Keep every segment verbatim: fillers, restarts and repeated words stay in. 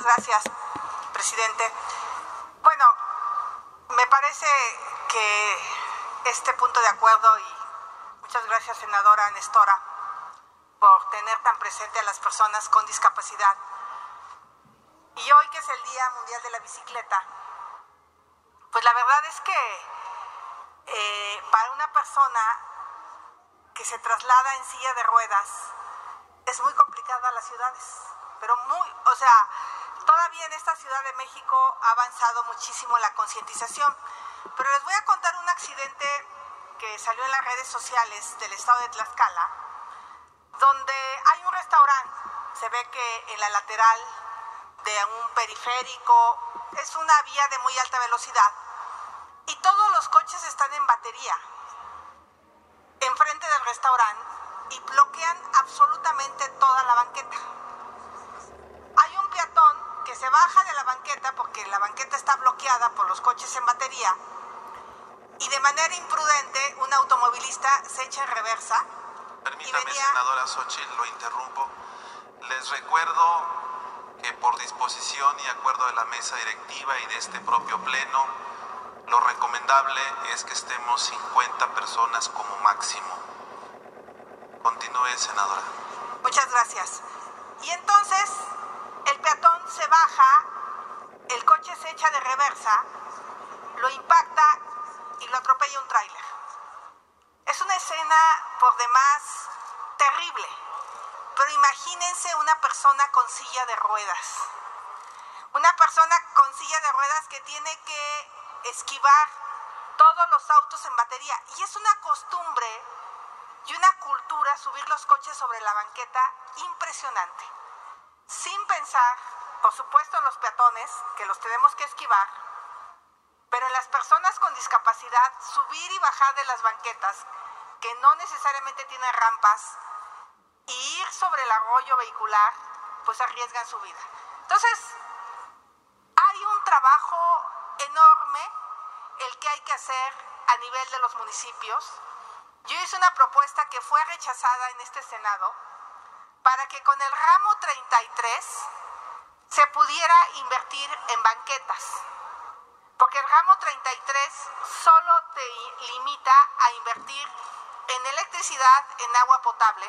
Muchas gracias, presidente. Bueno, me parece que este punto de acuerdo, y muchas gracias, senadora Nestora, por tener tan presente a las personas con discapacidad. Y hoy, que es el Día Mundial de la Bicicleta, pues la verdad es que eh, para una persona que se traslada en silla de ruedas es muy complicada las ciudades, pero muy, o sea, todavía en esta Ciudad de México ha avanzado muchísimo la concientización. Pero les voy a contar un accidente que salió en las redes sociales del estado de Tlaxcala, donde hay un restaurante, se ve que en la lateral de un periférico, es una vía de muy alta velocidad, y todos los coches están en batería enfrente del restaurante y bloquean absolutamente toda la banqueta. Hay un peatón que se baja de la banqueta porque la banqueta está bloqueada por los coches en batería, y de manera imprudente un automovilista se echa en reversa. Permítame, venía... senadora Xochitl, lo interrumpo. Les recuerdo que por disposición y acuerdo de la mesa directiva y de este propio pleno, lo recomendable es que estemos cincuenta personas como máximo. Continúe, senadora. Muchas gracias. Y entonces el peatón se baja, el coche se echa de reversa, lo impacta y lo atropella un tráiler. Es una escena por demás terrible, pero imagínense una persona con silla de ruedas. Una persona con silla de ruedas que tiene que esquivar todos los autos en batería. Y es una costumbre y una cultura subir los coches sobre la banqueta impresionante. Sin pensar, por supuesto, en los peatones, que los tenemos que esquivar, pero en las personas con discapacidad, subir y bajar de las banquetas, que no necesariamente tienen rampas, y ir sobre el arroyo vehicular, pues arriesgan su vida. Entonces, hay un trabajo enorme el que hay que hacer a nivel de los municipios. Yo hice una propuesta que fue rechazada en este Senado para que con el ramo treinta y tres se pudiera invertir en banquetas, porque el ramo treinta y tres solo te limita a invertir en electricidad, en agua potable,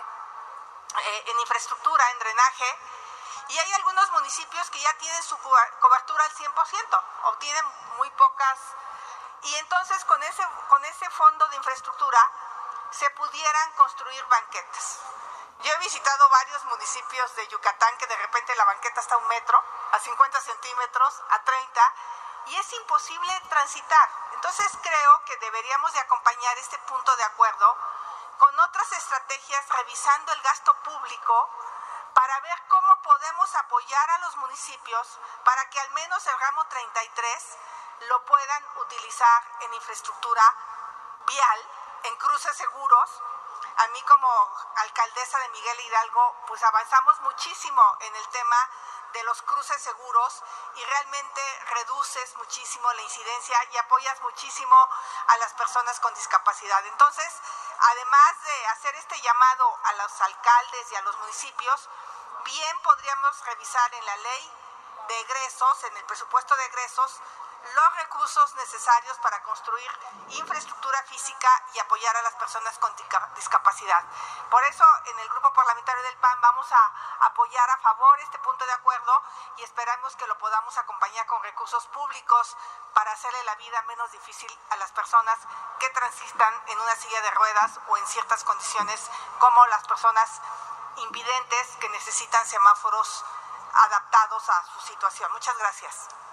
eh, en infraestructura, en drenaje, y hay algunos municipios que ya tienen su cobertura al cien por ciento, o tienen muy pocas, y entonces con ese, con ese fondo de infraestructura se pudieran construir banquetas. Yo he visitado varios municipios de Yucatán que de repente la banqueta está a un metro, a cincuenta centímetros, a treinta, y es imposible transitar. Entonces creo que deberíamos de acompañar este punto de acuerdo con otras estrategias, revisando el gasto público, para ver cómo podemos apoyar a los municipios para que al menos el ramo treinta y tres lo puedan utilizar en infraestructura vial, en cruces seguros. A mí, como alcaldesa de Miguel Hidalgo, pues avanzamos muchísimo en el tema de los cruces seguros, y realmente reduces muchísimo la incidencia y apoyas muchísimo a las personas con discapacidad. Entonces, además de hacer este llamado a los alcaldes y a los municipios, bien podríamos revisar en la ley de egresos, en el presupuesto de egresos, los recursos necesarios para construir infraestructura física y apoyar a las personas con discapacidad. Por eso, en el Grupo Parlamentario del P A N vamos a apoyar a favor este punto de acuerdo, y esperamos que lo podamos acompañar con recursos públicos para hacerle la vida menos difícil a las personas que transitan en una silla de ruedas o en ciertas condiciones, como las personas invidentes que necesitan semáforos adaptados a su situación. Muchas gracias.